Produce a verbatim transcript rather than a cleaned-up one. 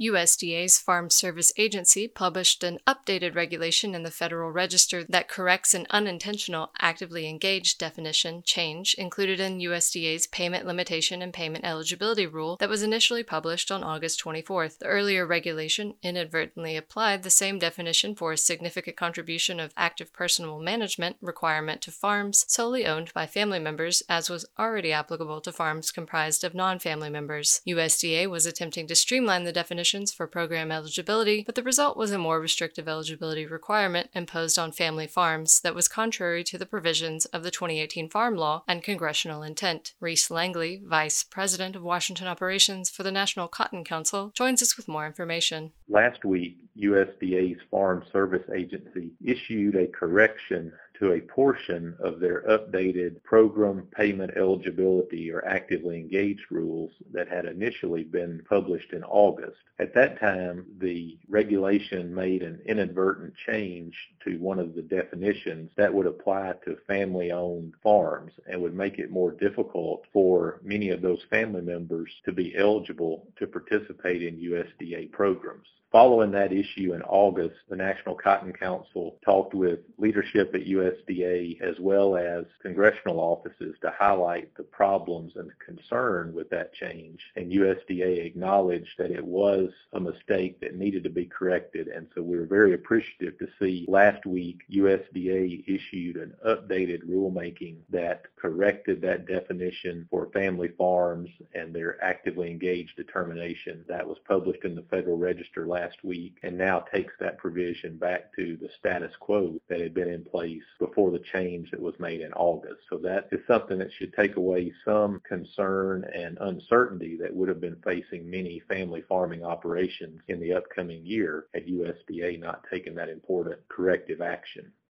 U S D A's Farm Service Agency published an updated regulation in the Federal Register that corrects an unintentional actively engaged definition change included in U S D A's Payment Limitation and Payment Eligibility Rule that was initially published on August twenty-fourth. The earlier regulation inadvertently applied the same definition for a significant contribution of active personal management requirement to farms solely owned by family members, as was already applicable to farms comprised of non-family members. U S D A was attempting to streamline the definitions for program eligibility, but the result was a more restrictive eligibility requirement imposed on family farms that was contrary to the provisions of the twenty eighteen Farm Law and congressional intent. Reese Langley, Vice President of Washington Operations for the National Cotton Council, joins us with more information. Last week, U S D A's Farm Service Agency issued a correction to a portion of their updated program payment eligibility or actively engaged rules that had initially been published in August. At that time, the regulation made an inadvertent change to one of the definitions that would apply to family-owned farms and would make it more difficult for many of those family members to be eligible to participate in U S D A programs. Following that issue in August, the National Cotton Council talked with leadership at U S D A as well as congressional offices to highlight the problems and the concern with that change. And U S D A acknowledged that it was a mistake that needed to be corrected. And so we were very appreciative to see last week U S D A issued an updated rulemaking that corrected that definition for family farms and their actively engaged determination. That was published in the Federal Register last last week and now takes that provision back to the status quo that had been in place before the change that was made in August. So that is something that should take away some concern and uncertainty that would have been facing many family farming operations in the upcoming year had U S D A not taken that important corrective action.